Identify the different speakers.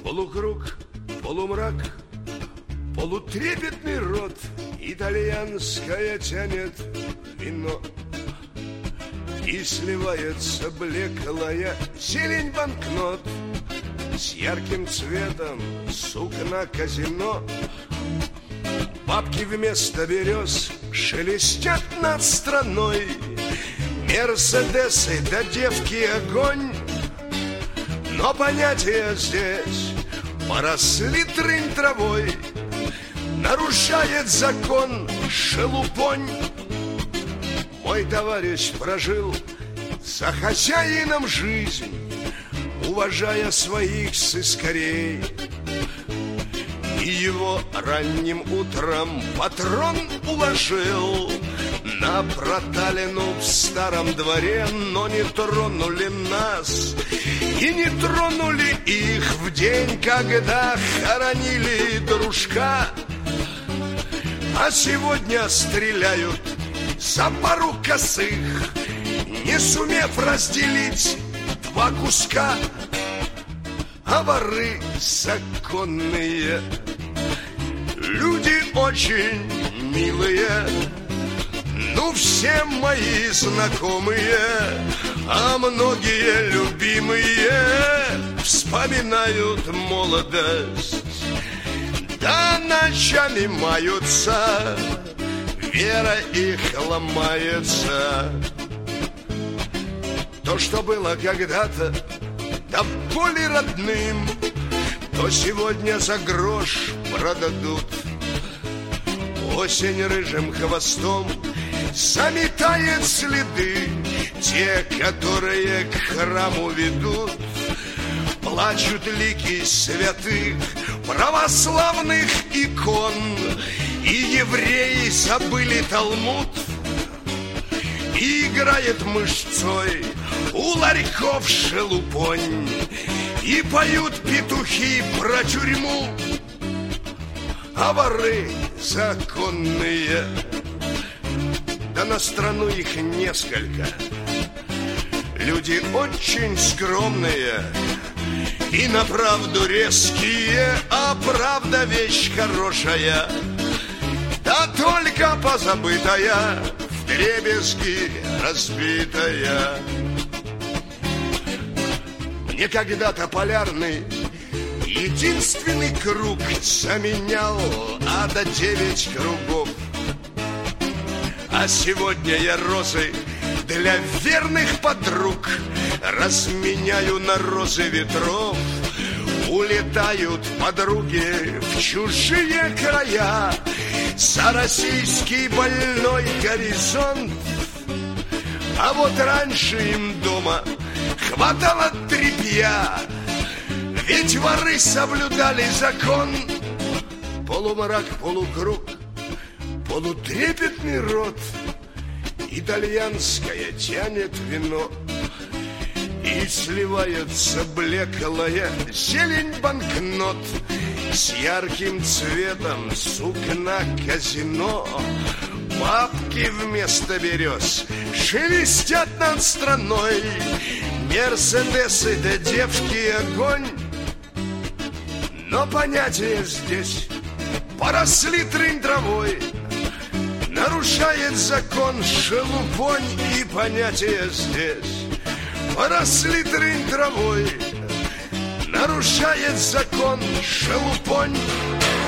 Speaker 1: Полукруг, полумрак, полутрепетный рот, итальянское тянет вино. И сливается блеклая зелень банкнот с ярким цветом сукна казино. Бабки вместо берез шелестят над страной, мерседесы да девки огонь. Но понятия здесь поросли трынь травой, нарушает закон шелупонь. Мой товарищ прожил за хозяином жизнь, уважая своих сыскарей. И его ранним утром патрон уложил на проталину в старом дворе. Но не тронули нас и не тронули их в день, когда хоронили дружка. А сегодня стреляют за пару косых, не сумев разделить два куска. А воры законные люди очень милые, ну все мои знакомые, а многие любимые вспоминают молодость, да ночами маются, вера их ломается. То, что было когда-то до боли родным, то сегодня за грош продадут. Осень рыжим хвостом заметает следы, те, которые к храму ведут. Плачут лики святых православных икон, и евреи забыли Талмуд. И играет мышцой у ларьков шелупонь, и поют петухи про тюрьму. А воры законные, да на страну их несколько, люди очень скромные и на правду резкие, а правда вещь хорошая, да только позабытая, вдребезги разбитая. Мне когда-то полярный единственный круг заменял ада 9 кругов. А сегодня я розы для верных подруг разменяю на розы ветров. Улетают подруги в чужие края за российский больной горизонт. А вот раньше им дома хватало тряпья, ведь воры соблюдали закон. Полумрак, полукруг, полутрепетный рот, итальянское тянет вино. И сливается блеклая зелень банкнот с ярким цветом сукна казино. Бабки вместо берез шелестят над страной, мерседесы да девки огонь. Но понятия здесь поросли трынь травой, нарушает закон шелупонь. И понятия здесь поросли трынь травой, нарушает закон шелупонь.